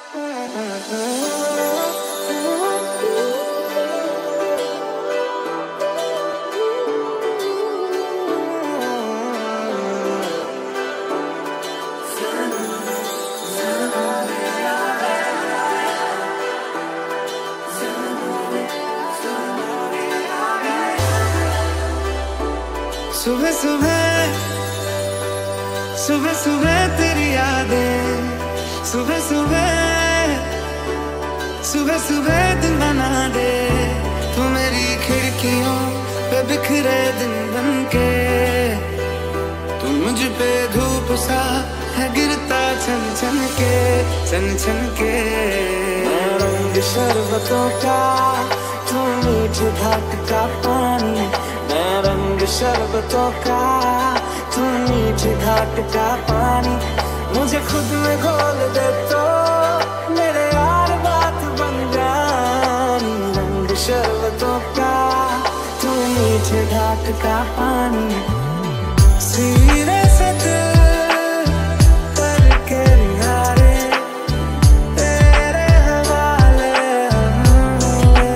सुबह सुबह सुबह सुबह तेरी यादें, सुबह सुबह सुबह सुबह दिन बना दे तू मेरी खिड़कियों पे बिखरे दिन बनके। तू मुझ पे धूप सा है गिरता छन छन के, छन छन के। मैं रंग शरबतों का, तू मीठे घाट का पानी। मैं रंग शरबतों का, तू मीठे घाट का पानी। मुझे खुद में घोल दे तो मेरे यार बात बन जानी। रंग शरबतों का, तू मीठे घाट का पानी। सीने से दिल करके निहारे तेरे हवाले हुए।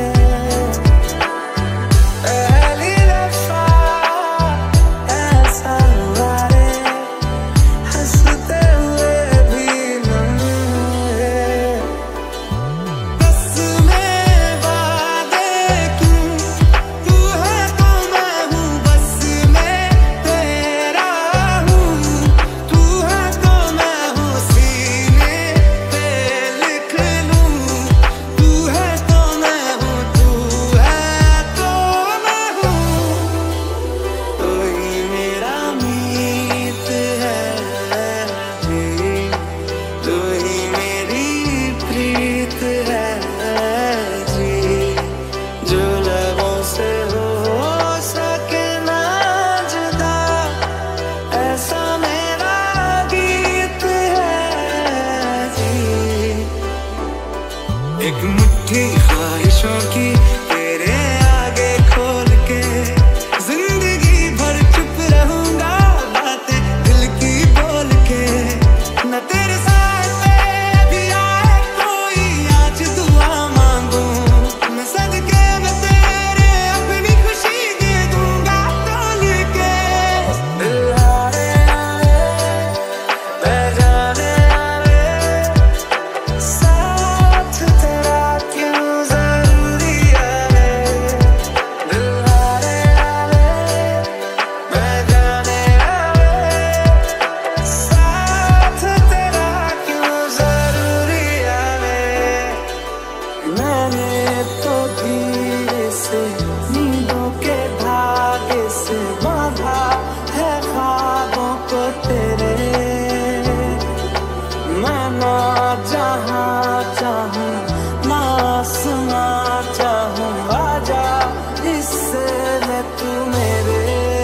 पहली दफा ऐसा हुआ रे, हंसते हुए भी नम हुए। बस में वादे क्यों, तू है तो मैं हूँ, बस में तेरा हूँ। तू है तो मैं हूँ, सीने पे लिख लूँ। तू है तो मैं हूँ, तू है तो मैं हूँ। तू ही मेरा मीत है जी, तू ही मेरी प्रीत है जी। जो लबों से हो सके ना जुदा, ऐसा मेरा गीत है जी। एक मुट्ठी ख्वाहिशों की तेरे आगे खोल के, जिंदगी भर चुप रहूंगा बातें दिल की बोल के। न तेरे साथ पे भी आए कोई आज दुआ मांगू, मैं सदके में तेरे अपनी खुशी दे दूंगा तोल के। दिल हारे आए, मैं जाने आए, साथ तेरा क्यों जरूरी है। दिल हारे आए, मैं जाने आए, साथ तेरा क्यों जरूरी है। मैंने तो धीरे से नींदों के धागे से बांधा है ख्वाबों को तेरे। मैं ना जहाँ चाहूँ ना आसमां चाहूँ, आजा हिस्से में तू मेरे।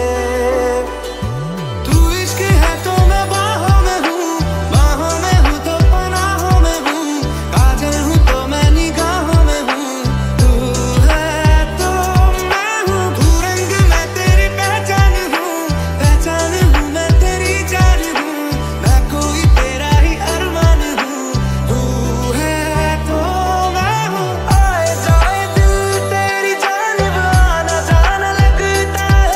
तू इश्क है तो मैं बाहों में हूँ, बाहों में हूँ तो पनाहों में हूँ। काजल हूँ तो मैं निगाहों में हूँ। तू है तो मैं हूँ, तू रंग मैं तेरी पहचान हूँ। पहचान हूँ मैं तेरी जान हूँ, मैं कोई तेरा ही अरमान हूँ। तू है तो मैं हूँ, आए जाए दिल तेरी जानिब आना जाना लगता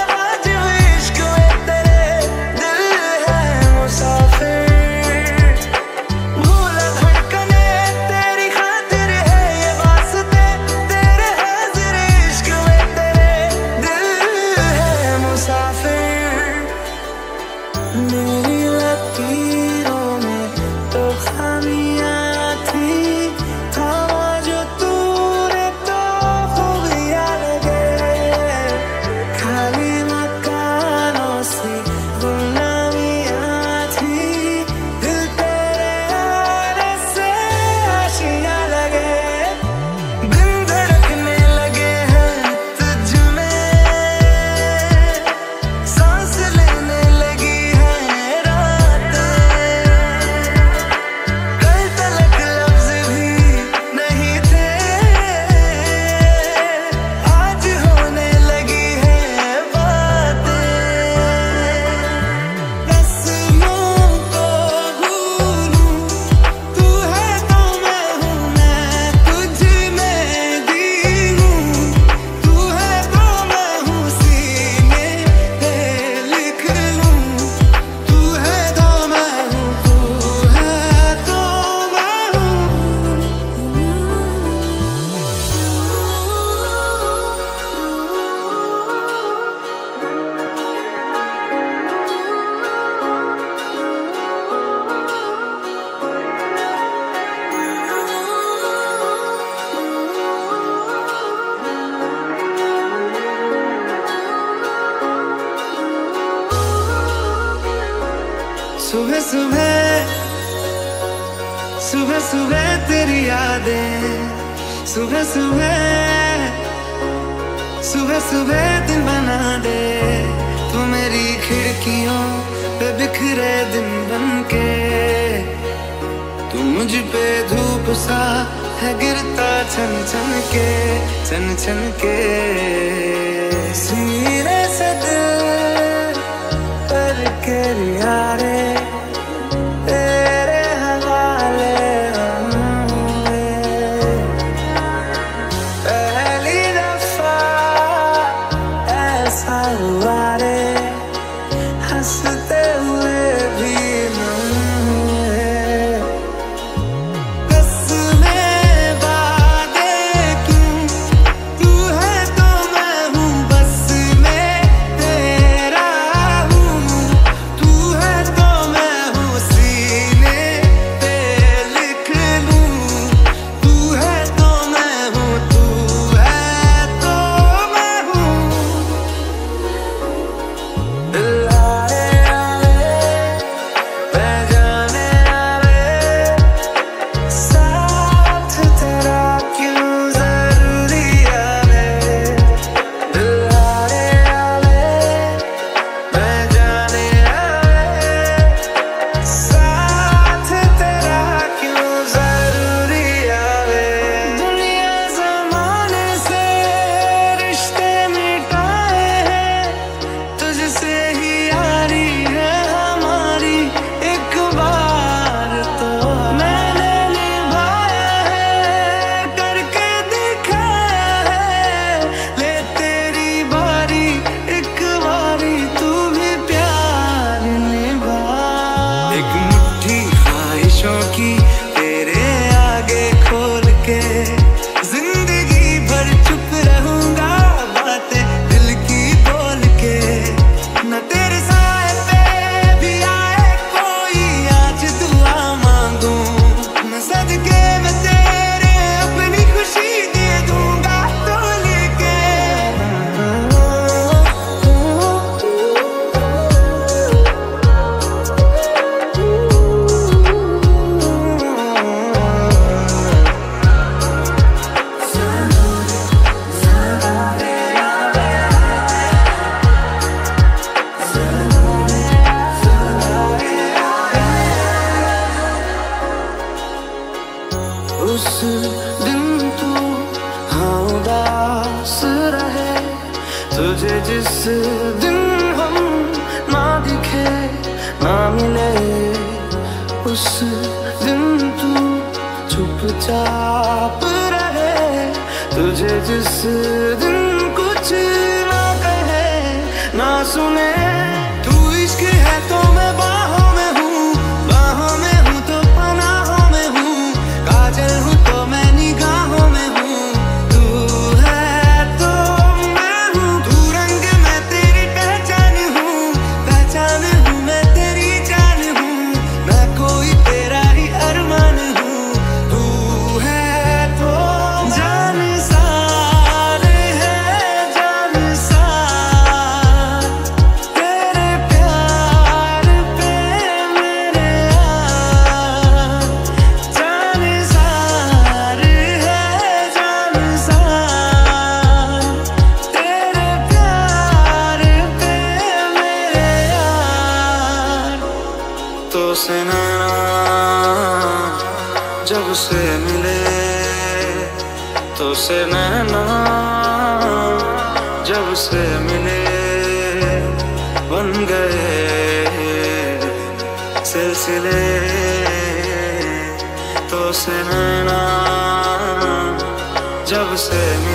सुबह सुबह सुबह तेरी यादें, सुबह सुबह सुबह सुबह दिन बना दे तू मेरी खिड़कियों पे बिखरे दिन बनके। तू मुझ पे धूप सा है गिरता छन छन के, छन छन के। सीने से दिल करके यारे तेरे हवाले हुए। पहली दफा ऐसा हुआ रे, हंसते हुए भी न हुए। कसमें वादे क्यों, तू है तो मैं हूँ, बस मैं तेरा हूँ। तू है तो मैं हूँ, सीने पे लिख लूँ। तू है तो मैं हूँ, तू है तो मैं हूँ। दिल आए आए, मैं जाने आए, साथ तेरा क्यों जरूरी है। दिल आए आए, मैं जाने आए, साथ तेरा क्यों जरूरी है। दुनिया ज़माने से रिश्ते मिटाए हैं, तुझसे ही यारी है हमारी। एक बार तो मैंने निभाया है, करके दिखाया है। ले तेरी बारी, एक बारी तू भी प्यार निभा। एक मुट्ठी ख्वाहिशों की तेरे आगे खोल के, जिंदगी भर चुप रहूंगा बातें दिल की बोल के। न तेरे साए पे भी आए कोई, आज दुआ मांगू। न सदके में तेरे अपनी खुशी दे दूंगा तो लेके। उस दिन तू हाँ उदास रहे, तुझे जिस दिन हम ना दिखे ना मिले। उस दिन तू चुपचाप रहे, तुझे जिस दिन कुछ ना कहे ना सुने। तू इश्क है तो मैं बाहों में हूँ, बाहों में हूँ तो पनाहों में हूँ। काजल हूँ तो मैं निगाहों में हूँ, तू है तो मैं हूँ। तू रंग मैं तेरी पहचान हूँ, पहचान हूँ मैं तेरी जान हूँ। मैं कोई तेरा ही अरमान हूँ, तू है तो जान सार है जान सार। तेरे प्यार पे मेरे यार, जान सार है जान सार। तेरे प्यार पे मेरे यार। तो से नैना जब से मिले, तो से नैना जब से मिले, बन गए सिलसिले। तो से नैना जब से मिले,